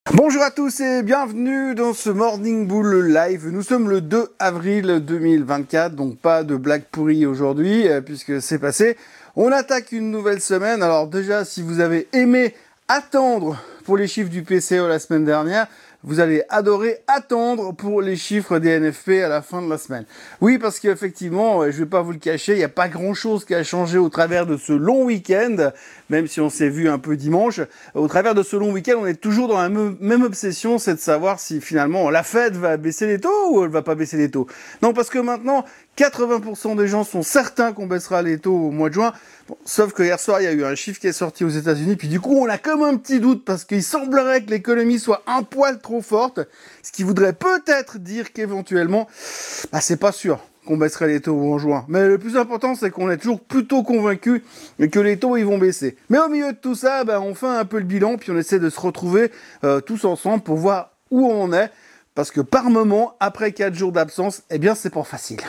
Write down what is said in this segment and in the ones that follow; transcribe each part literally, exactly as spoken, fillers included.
Bonjour à tous et bienvenue dans ce Morning Bull Live. Nous sommes le deux avril deux mille vingt-quatre, donc pas de blague pourrie aujourd'hui euh, puisque c'est passé. On attaque une nouvelle semaine. Alors déjà, si vous avez aimé attendre pour les chiffres du P C E la semaine dernière, vous allez adorer attendre pour les chiffres des N F P à la fin de la semaine. Oui, parce qu'effectivement, je vais pas vous le cacher, il n'y a pas grand-chose qui a changé au travers de ce long week-end, même si on s'est vu un peu dimanche. Au travers de ce long week-end, on est toujours dans la même obsession, c'est de savoir si finalement la Fed va baisser les taux ou elle va pas baisser les taux. Non, parce que maintenant, quatre-vingts pour cent des gens sont certains qu'on baissera les taux au mois de juin. Bon, sauf que hier soir, il y a eu un chiffre qui est sorti aux États-Unis, puis du coup, on a comme un petit doute parce qu'il semblerait que l'économie soit un poil trop forte, ce qui voudrait peut-être dire qu'éventuellement, bah, c'est pas sûr qu'on baisserait les taux en juin. Mais le plus important, c'est qu'on est toujours plutôt convaincu que les taux, ils vont baisser. Mais au milieu de tout ça, bah, on fait un peu le bilan, puis on essaie de se retrouver euh, tous ensemble pour voir où on est, parce que par moment, après quatre jours d'absence, eh bien, c'est pas facile.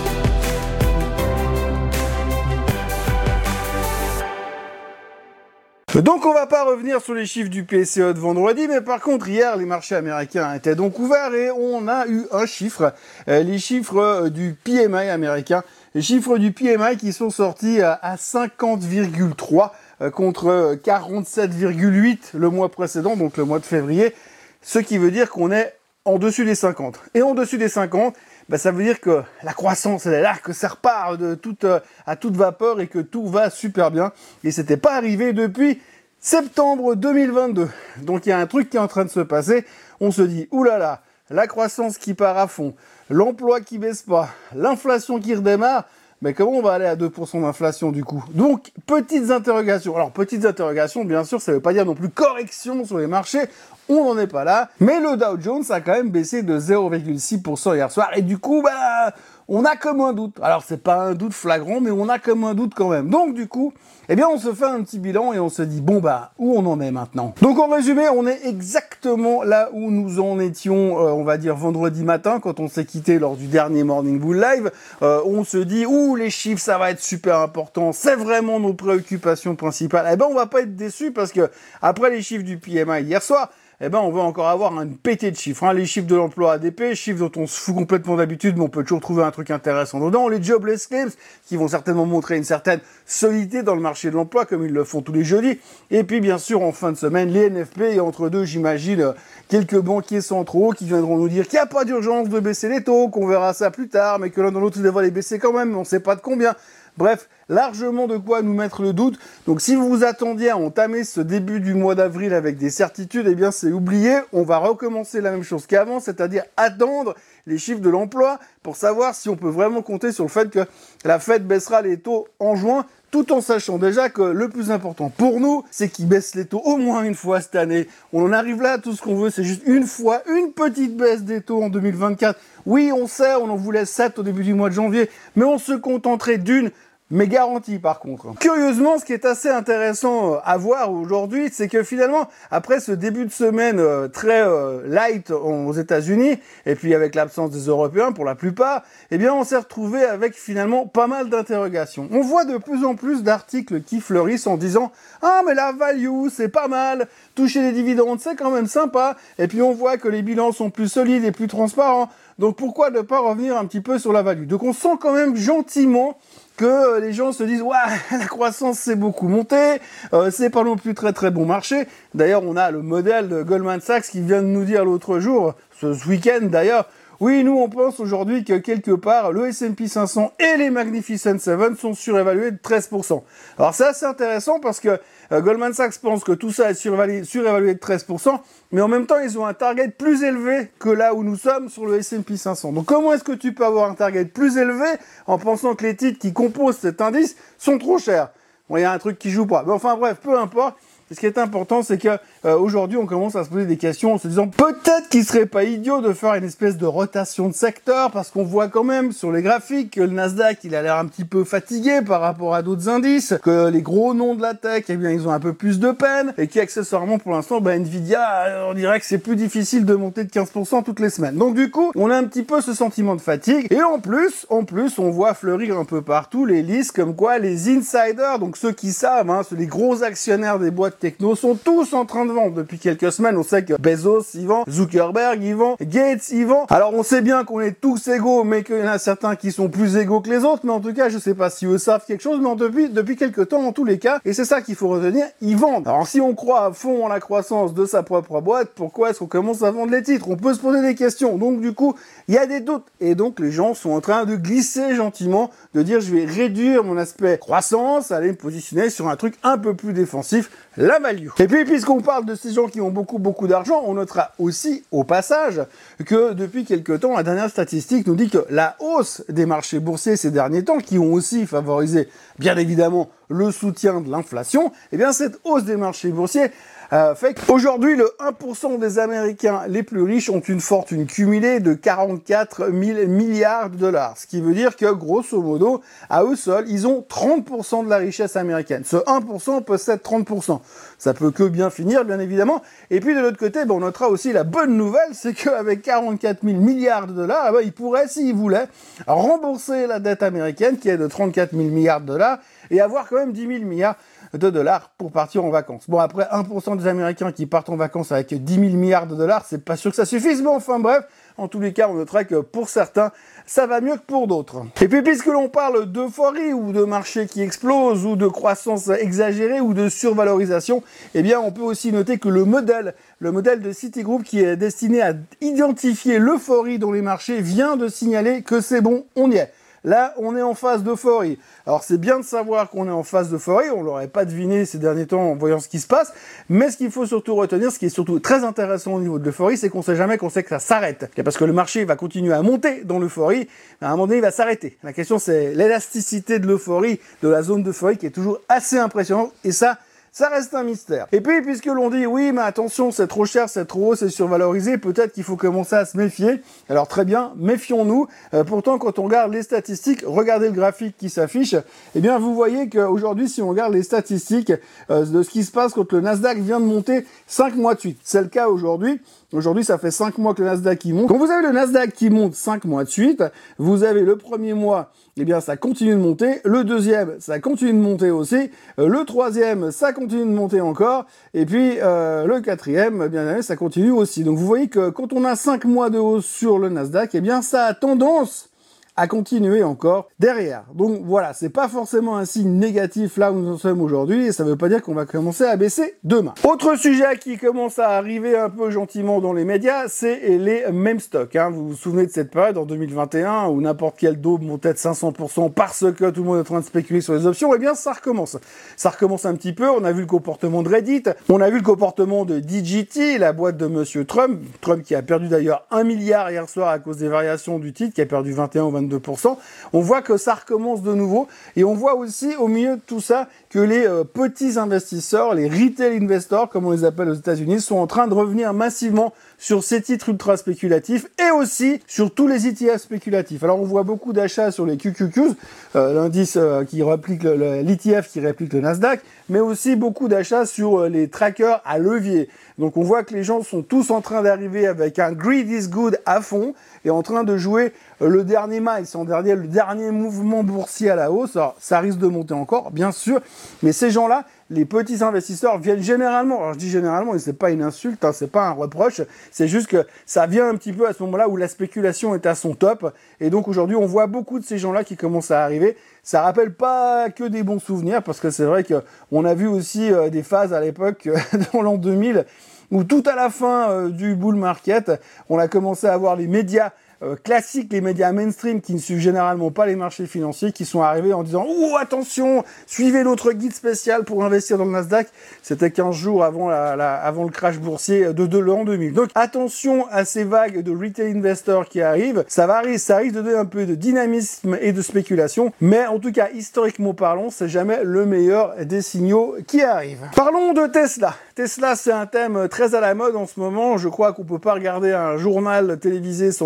Donc on va pas revenir sur les chiffres du P C E de vendredi, mais par contre hier les marchés américains étaient donc ouverts et on a eu un chiffre, euh, les chiffres euh, du P M I américain, les chiffres du P M I qui sont sortis à, à cinquante virgule trois euh, contre quarante-sept virgule huit le mois précédent, donc le mois de février, ce qui veut dire qu'on est en dessus des cinquante. Et en dessus des cinquante, bah, ça veut dire que la croissance elle est là, que ça repart de toute, euh, à toute vapeur et que tout va super bien. Et c'était pas arrivé depuis septembre deux mille vingt-deux. Donc il y a un truc qui est en train de se passer. On se dit, oulala, la croissance qui part à fond, l'emploi qui baisse pas, l'inflation qui redémarre. Mais comment on va aller à deux pour cent d'inflation du coup? Donc, petites interrogations. Alors, petites interrogations, bien sûr, ça ne veut pas dire non plus correction sur les marchés. On n'en est pas là. Mais le Dow Jones a quand même baissé de zéro virgule six pour cent hier soir. Et du coup, bah, on a comme un doute. Alors, c'est pas un doute flagrant, mais on a comme un doute quand même. Donc, du coup, eh bien, on se fait un petit bilan et on se dit, bon, bah, où on en est maintenant? Donc, en résumé, on est exactement là où nous en étions, euh, on va dire, vendredi matin, quand on s'est quitté lors du dernier Morning Bull Live. Euh, on se dit, ouh, les chiffres, ça va être super important. C'est vraiment nos préoccupations principales. Eh ben, on va pas être déçus parce que, après les chiffres du P M I hier soir, eh ben, on va encore avoir une pétée de chiffres, hein. Les chiffres de l'emploi A D P, chiffres dont on se fout complètement d'habitude, mais on peut toujours trouver un truc intéressant dedans. Les jobless claims, qui vont certainement montrer une certaine solidité dans le marché de l'emploi, comme ils le font tous les jeudis. Et puis, bien sûr, en fin de semaine, les N F P, et entre deux, j'imagine, quelques banquiers centraux qui viendront nous dire qu'il n'y a pas d'urgence de baisser les taux, qu'on verra ça plus tard, mais que l'un dans l'autre, ils devraient les baisser quand même, mais on ne sait pas de combien. Bref, largement de quoi nous mettre le doute. Donc si vous vous attendiez à entamer ce début du mois d'avril avec des certitudes, eh bien c'est oublié. On va recommencer la même chose qu'avant, c'est-à-dire attendre les chiffres de l'emploi pour savoir si on peut vraiment compter sur le fait que la Fed baissera les taux en juin, tout en sachant déjà que le plus important pour nous, c'est qu'ils baissent les taux au moins une fois cette année. On en arrive là, tout ce qu'on veut, c'est juste une fois, une petite baisse des taux en deux mille vingt-quatre. Oui, on sait, on en voulait sept au début du mois de janvier, mais on se contenterait d'une, mais garantie par contre. Curieusement, ce qui est assez intéressant à voir aujourd'hui, c'est que finalement, après ce début de semaine euh, très euh, light aux États-Unis, et puis avec l'absence des Européens pour la plupart, eh bien on s'est retrouvé avec finalement pas mal d'interrogations. On voit de plus en plus d'articles qui fleurissent en disant « Ah mais la value, c'est pas mal, toucher les dividendes, c'est quand même sympa », et puis on voit que les bilans sont plus solides et plus transparents, donc pourquoi ne pas revenir un petit peu sur la value? Donc on sent quand même gentiment que les gens se disent « Ouais, la croissance c'est beaucoup monté, euh, c'est pas non plus très très bon marché ». D'ailleurs, on a le modèle de Goldman Sachs qui vient de nous dire l'autre jour, ce, ce week-end d'ailleurs, oui, nous on pense aujourd'hui que quelque part, le S and P cinq cents et les Magnificent Seven sont surévalués de treize pour cent. Alors c'est assez intéressant parce que euh, Goldman Sachs pense que tout ça est surévalué, surévalué de treize pour cent, mais en même temps ils ont un target plus élevé que là où nous sommes sur le S and P cinq cents. Donc comment est-ce que tu peux avoir un target plus élevé en pensant que les titres qui composent cet indice sont trop chers? Bon, il y a un truc qui joue pas. Mais enfin bref, peu importe. Ce qui est important, c'est que euh, aujourd'hui, on commence à se poser des questions en se disant peut-être qu'il serait pas idiot de faire une espèce de rotation de secteur, parce qu'on voit quand même sur les graphiques que le Nasdaq, il a l'air un petit peu fatigué par rapport à d'autres indices, que les gros noms de la tech, eh bien, ils ont un peu plus de peine, et qu'accessoirement, pour l'instant, bah, Nvidia, on dirait que c'est plus difficile de monter de quinze pour cent toutes les semaines. Donc du coup, on a un petit peu ce sentiment de fatigue, et en plus, en plus, on voit fleurir un peu partout les listes comme quoi les insiders, donc ceux qui savent, hein, ceux les gros actionnaires des boîtes techno sont tous en train de vendre. Depuis quelques semaines, on sait que Bezos y vend, Zuckerberg y vend, Gates y vend. Alors on sait bien qu'on est tous égaux, mais qu'il y en a certains qui sont plus égaux que les autres, mais en tout cas, je sais pas si eux savent quelque chose, mais depuis, depuis quelques temps, en tous les cas, et c'est ça qu'il faut retenir, ils vendent. Alors si on croit à fond en la croissance de sa propre boîte, pourquoi est-ce qu'on commence à vendre les titres? On peut se poser des questions. Donc du coup, il y a des doutes. Et donc les gens sont en train de glisser gentiment, de dire je vais réduire mon aspect croissance, aller me positionner sur un truc un peu plus défensif, la value. Et puis puisqu'on parle de ces gens qui ont beaucoup beaucoup d'argent, on notera aussi au passage que depuis quelque temps, la dernière statistique nous dit que la hausse des marchés boursiers ces derniers temps, qui ont aussi favorisé bien évidemment le soutien de l'inflation, eh bien cette hausse des marchés boursiers Euh, fait qu'aujourd'hui, le un pour cent des Américains les plus riches ont une fortune cumulée de quarante-quatre mille milliards de dollars. Ce qui veut dire que, grosso modo, à eux seuls, ils ont trente pour cent de la richesse américaine. Ce un pour cent possède trente pour cent. Ça peut que bien finir, bien évidemment. Et puis, de l'autre côté, ben, on notera aussi la bonne nouvelle, c'est qu'avec quarante-quatre mille milliards de dollars, eh ben, ils pourraient, s'ils voulaient, rembourser la dette américaine, qui est de trente-quatre mille milliards de dollars, et avoir quand même dix mille milliards de dollars pour partir en vacances. Bon, après, un pour cent des Américains qui partent en vacances avec dix mille milliards de dollars, c'est pas sûr que ça suffise, mais enfin bref, en tous les cas, on notera que pour certains, ça va mieux que pour d'autres. Et puis, puisque l'on parle d'euphorie ou de marché qui explose ou de croissance exagérée ou de survalorisation, eh bien, on peut aussi noter que le modèle, le modèle de Citigroup qui est destiné à identifier l'euphorie dans les marchés vient de signaler que c'est bon, on y est. Là, on est en phase d'euphorie. Alors, c'est bien de savoir qu'on est en phase d'euphorie. On l'aurait pas deviné ces derniers temps en voyant ce qui se passe. Mais ce qu'il faut surtout retenir, ce qui est surtout très intéressant au niveau de l'euphorie, c'est qu'on sait jamais qu'on sait que ça s'arrête. Parce que le marché va continuer à monter dans l'euphorie. À un moment donné, il va s'arrêter. La question, c'est l'élasticité de l'euphorie, de la zone d'euphorie qui est toujours assez impressionnante. Et ça, ça reste un mystère. Et puis, puisque l'on dit, oui, mais attention, c'est trop cher, c'est trop haut, c'est survalorisé, peut-être qu'il faut commencer à se méfier. Alors, très bien, méfions-nous. Euh, pourtant, quand on regarde les statistiques, regardez le graphique qui s'affiche, eh bien, vous voyez qu'aujourd'hui, si on regarde les statistiques euh, de ce qui se passe quand le Nasdaq vient de monter cinq mois de suite, c'est le cas aujourd'hui. Aujourd'hui, ça fait cinq mois que le Nasdaq qui monte. Quand vous avez le Nasdaq qui monte cinq mois de suite, vous avez le premier mois, eh bien, ça continue de monter. Le deuxième, ça continue de monter aussi. Euh, le troisième, ça continue de monter encore. Et puis, euh, le quatrième, eh bien, ça continue aussi. Donc, vous voyez que quand on a cinq mois de hausse sur le Nasdaq, eh bien, ça a tendance à continuer encore derrière. Donc voilà, c'est pas forcément un signe négatif là où nous en sommes aujourd'hui, et ça veut pas dire qu'on va commencer à baisser demain. Autre sujet qui commence à arriver un peu gentiment dans les médias, c'est les meme stocks. Hein. Vous vous souvenez de cette période en deux mille vingt et un où n'importe quel daube montait de cinq cents pour cent parce que tout le monde est en train de spéculer sur les options? Eh bien, ça recommence. Ça recommence un petit peu. On a vu le comportement de Reddit, on a vu le comportement de D G T, la boîte de Monsieur Trump, Trump qui a perdu d'ailleurs un milliard hier soir à cause des variations du titre, qui a perdu vingt et un ou vingt-deux pour cent. On voit que ça recommence de nouveau, et on voit aussi au milieu de tout ça que les euh, petits investisseurs, les retail investors comme on les appelle aux États-Unis, sont en train de revenir massivement sur ces titres ultra spéculatifs et aussi sur tous les E T F spéculatifs. Alors on voit beaucoup d'achats sur les Q Q Qs, euh, l'indice euh, qui réplique l'E T F qui réplique le Nasdaq, mais aussi beaucoup d'achats sur euh, les trackers à levier. Donc on voit que les gens sont tous en train d'arriver avec un greed is good à fond et en train de jouer euh, le dernier mile, son dernier, le dernier mouvement boursier à la hausse. Alors ça risque de monter encore, bien sûr, mais ces gens-là, les petits investisseurs viennent généralement, alors je dis généralement, et c'est pas une insulte, hein, c'est pas un reproche, c'est juste que ça vient un petit peu à ce moment-là où la spéculation est à son top, et donc aujourd'hui on voit beaucoup de ces gens-là qui commencent à arriver. Ça rappelle pas que des bons souvenirs, parce que c'est vrai que on a vu aussi euh, des phases à l'époque, euh, dans l'an deux mille, où tout à la fin euh, du bull market, on a commencé à voir les médias Euh, classiques, les médias mainstream qui ne suivent généralement pas les marchés financiers, qui sont arrivés en disant « Oh, attention, suivez notre guide spécial pour investir dans le Nasdaq ». C'était quinze jours avant, la, la, avant le crash boursier de, de l'an deux mille. Donc attention à ces vagues de retail investors qui arrivent. Ça va, ça risque de donner un peu de dynamisme et de spéculation, mais en tout cas, historiquement parlant, c'est jamais le meilleur des signaux qui arrivent. Parlons de Tesla. Tesla, c'est un thème très à la mode en ce moment. Je crois qu'on peut pas regarder un journal télévisé sans parler de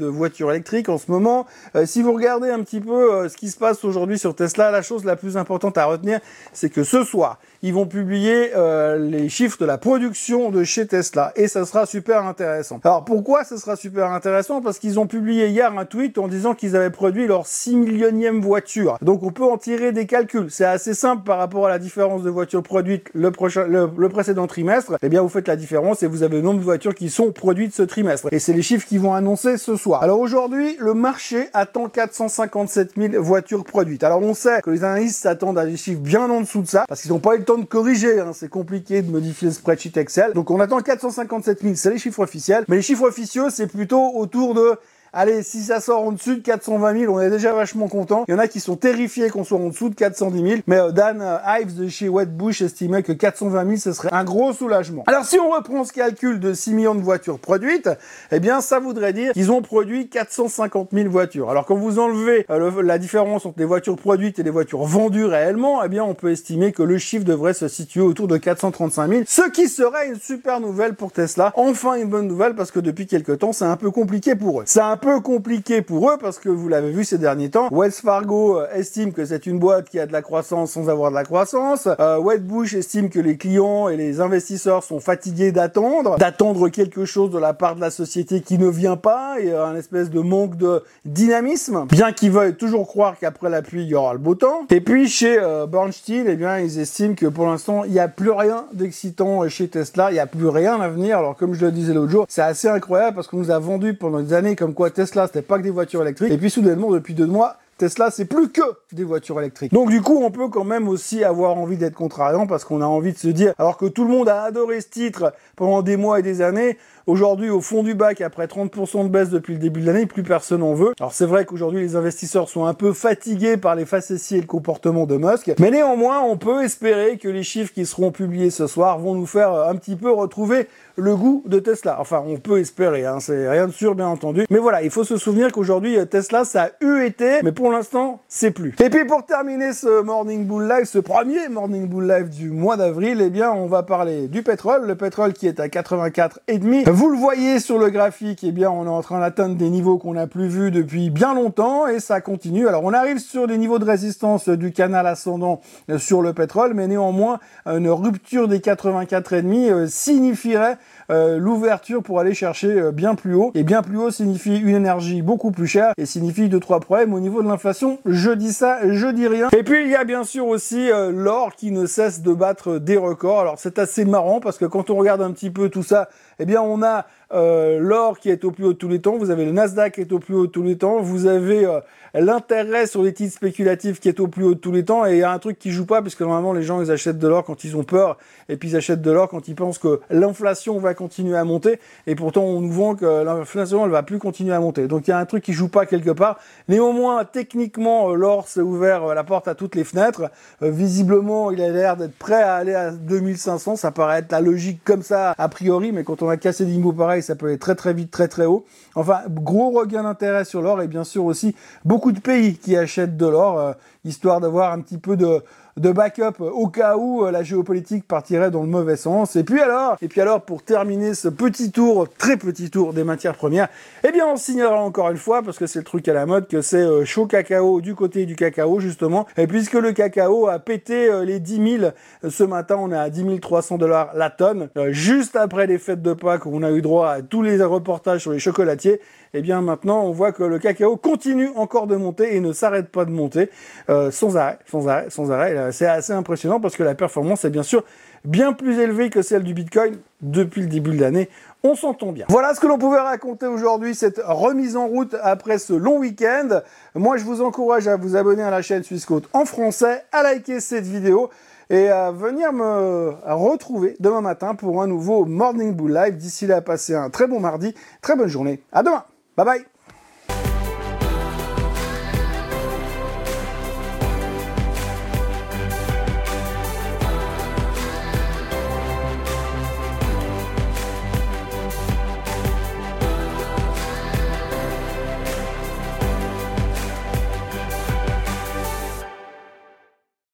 de voitures électriques en ce moment. Euh, si vous regardez un petit peu euh, ce qui se passe aujourd'hui sur Tesla, la chose la plus importante à retenir, c'est que ce soir, ils vont publier euh, les chiffres de la production de chez Tesla et ça sera super intéressant. Alors pourquoi ça sera super intéressant? Parce qu'ils ont publié hier un tweet en disant qu'ils avaient produit leur six millionième voiture. Donc on peut en tirer des calculs. C'est assez simple par rapport à la différence de voitures produites le, prochain, le, le précédent trimestre. Eh bien vous faites la différence et vous avez le nombre de voitures qui sont produites ce trimestre. Et c'est les chiffres qu'ils vont annoncer ce soir. Alors aujourd'hui, le marché attend quatre cent cinquante-sept mille voitures produites. Alors on sait que les analystes s'attendent à des chiffres bien en dessous de ça parce qu'ils n'ont pas eu le temps de corriger, hein. C'est compliqué de modifier le spreadsheet Excel. Donc on attend quatre cent cinquante-sept mille, c'est les chiffres officiels. Mais les chiffres officieux, c'est plutôt autour de... Allez, si ça sort en dessus de quatre cent vingt mille, on est déjà vachement content. Il y en a qui sont terrifiés qu'on soit en dessous de quatre cent dix mille. Mais euh, Dan euh, Ives de chez Wedbush estimait que quatre cent vingt mille, ce serait un gros soulagement. Alors si on reprend ce calcul de six millions de voitures produites, eh bien ça voudrait dire qu'ils ont produit quatre cent cinquante mille voitures. Alors quand vous enlevez euh, le, la différence entre les voitures produites et les voitures vendues réellement, eh bien on peut estimer que le chiffre devrait se situer autour de quatre cent trente-cinq mille, ce qui serait une super nouvelle pour Tesla. Enfin une bonne nouvelle parce que depuis quelques temps, c'est un peu compliqué pour eux. C'est un peu compliqué pour eux parce que vous l'avez vu ces derniers temps, Wells Fargo euh, estime que c'est une boîte qui a de la croissance sans avoir de la croissance. Euh, Wedbush estime que les clients et les investisseurs sont fatigués d'attendre, d'attendre quelque chose de la part de la société qui ne vient pas et euh, un espèce de manque de dynamisme, bien qu'ils veuillent toujours croire qu'après la pluie il y aura le beau temps. Et puis chez euh, Bernstein, eh bien ils estiment que pour l'instant il n'y a plus rien d'excitant chez Tesla, il n'y a plus rien à venir. Alors comme je le disais l'autre jour, c'est assez incroyable parce qu'on nous a vendu pendant des années comme quoi Tesla c'était pas que des voitures électriques et puis soudainement depuis deux mois Tesla, c'est plus que des voitures électriques. Donc du coup, on peut quand même aussi avoir envie d'être contrariant parce qu'on a envie de se dire, alors que tout le monde a adoré ce titre pendant des mois et des années, aujourd'hui, au fond du bac, après trente pour cent de baisse depuis le début de l'année, plus personne en veut. Alors c'est vrai qu'aujourd'hui, les investisseurs sont un peu fatigués par les facéties et le comportement de Musk, mais néanmoins, on peut espérer que les chiffres qui seront publiés ce soir vont nous faire un petit peu retrouver le goût de Tesla. Enfin, on peut espérer, hein, c'est rien de sûr, bien entendu. Mais voilà, il faut se souvenir qu'aujourd'hui, Tesla, ça a eu été, mais pour l'instant, c'est plus. Et puis pour terminer ce Morning Bull Live, ce premier Morning Bull Live du mois d'avril, eh bien, on va parler du pétrole. Le pétrole qui est à quatre-vingt-quatre virgule cinq. Vous le voyez sur le graphique, eh bien, on est en train d'atteindre des niveaux qu'on n'a plus vus depuis bien longtemps et ça continue. Alors, on arrive sur des niveaux de résistance du canal ascendant sur le pétrole, mais néanmoins, une rupture des quatre-vingt-quatre virgule cinq euh, signifierait Euh, l'ouverture pour aller chercher euh, bien plus haut. Et bien plus haut signifie une énergie beaucoup plus chère et signifie deux trois problèmes au niveau de l'inflation. Je dis ça, je dis rien. Et puis il y a bien sûr aussi euh, l'or qui ne cesse de battre des records. Alors c'est assez marrant parce que quand on regarde un petit peu tout ça, eh bien on a euh, l'or qui est au plus haut de tous les temps, vous avez le Nasdaq qui est au plus haut de tous les temps, vous avez euh, l'intérêt sur les titres spéculatifs qui est au plus haut de tous les temps et il y a un truc qui joue pas puisque normalement les gens ils achètent de l'or quand ils ont peur et puis ils achètent de l'or quand ils pensent que l'inflation va continuer à monter et pourtant on nous vend que l'inflation elle va plus continuer à monter. Donc il y a un truc qui joue pas quelque part. Néanmoins techniquement l'or s'est ouvert la porte à toutes les fenêtres. Euh, visiblement il a l'air d'être prêt à aller à deux mille cinq cents. Ça paraît être la logique comme ça a priori, mais quand on a cassé des niveaux pareils ça peut aller très très vite, très très haut. Enfin gros regain d'intérêt sur l'or et bien sûr aussi beaucoup de pays qui achètent de l'or euh, histoire d'avoir un petit peu de de backup au cas où euh, la géopolitique partirait dans le mauvais sens. Et puis alors, et puis alors pour terminer ce petit tour, très petit tour des matières premières, eh bien on signalera encore une fois, parce que c'est le truc à la mode, que c'est euh, chaud cacao du côté du cacao justement, et puisque le cacao a pété euh, les dix mille, euh, ce matin on est à dix mille trois cents dollars la tonne, euh, juste après les fêtes de Pâques où on a eu droit à tous les reportages sur les chocolatiers. Et bien maintenant on voit que le cacao continue encore de monter et ne s'arrête pas de monter euh, sans arrêt, sans arrêt, sans arrêt. C'est assez impressionnant parce que la performance est bien sûr bien plus élevée que celle du Bitcoin depuis le début de l'année. On s'entend bien. Voilà ce que l'on pouvait raconter aujourd'hui, cette remise en route après ce long week-end. Moi, je vous encourage à vous abonner à la chaîne Swissquote en français, à liker cette vidéo et à venir me retrouver demain matin pour un nouveau Morning Bull Live. D'ici là, passez un très bon mardi, très bonne journée. À demain. Bye bye.